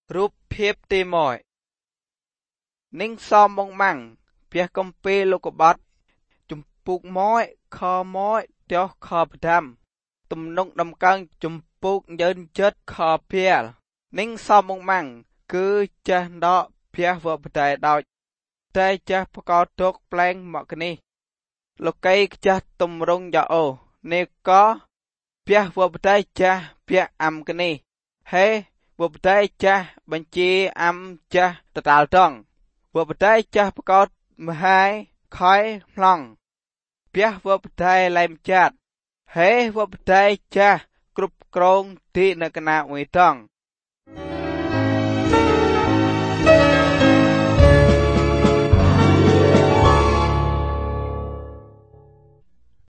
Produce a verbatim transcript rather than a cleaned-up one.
រូបភាពទីមួយនិងសមមងម៉ាំងព្រះកំពីលោកបាត់ជំពូកមួយខមួយទោះខផ្ដាំទំនងដំកើងជំពូកយឺនចិត្តខភាលនិងសមមងម៉ាំងគឺចេះដកព្រះវបតែដោយតែចេះប្រកោតទុកប្លែងមកនេះលោកីចេះទំរងយ៉ាអូនេះក៏ព្រះវបតែចេះព្រះអំកនេះហេវបតែចេះបញ្ជាអំចេះតតាលតងវបតែចេះប្រកោតមហាយខយប្លង់ព្រះវបតែឡែមចាត់ហេវបតែចេះគ្រប់គ្រងទីនៅកណាមួយតង